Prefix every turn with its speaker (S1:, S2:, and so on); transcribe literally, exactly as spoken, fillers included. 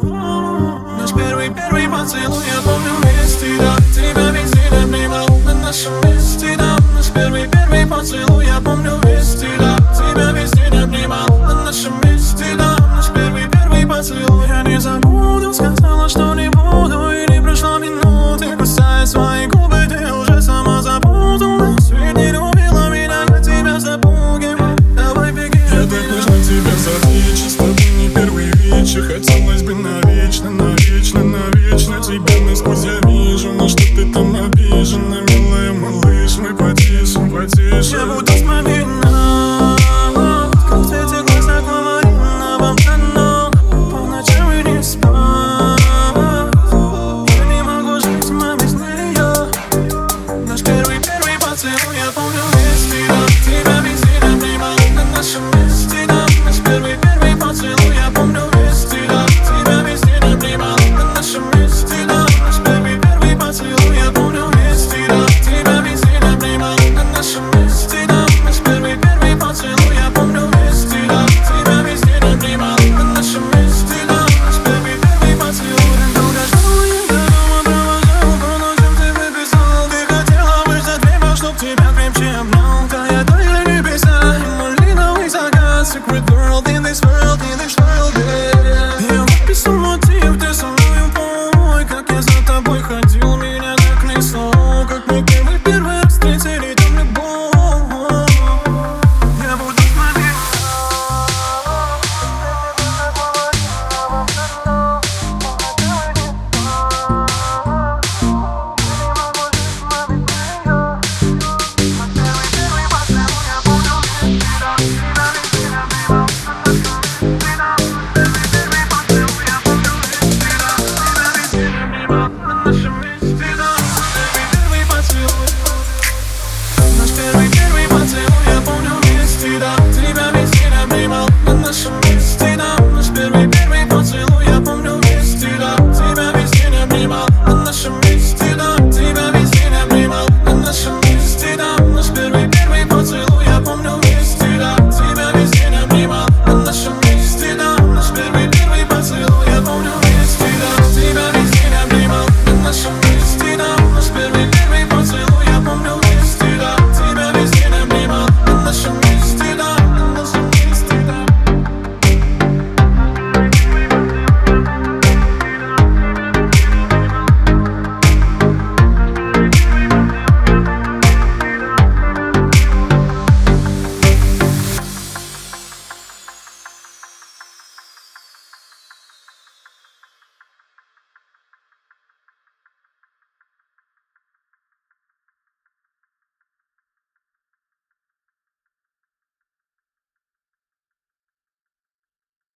S1: Наш первый-первый поцелуй, я помню вместе, да. Тебя везде обнимал на нашем месте, да. Наш первый-первый поцелуй, я помню вместе, да. Тебя везде обнимал на нашем месте, да. Наш первый-первый поцелуй, я не забуду, сказала, что не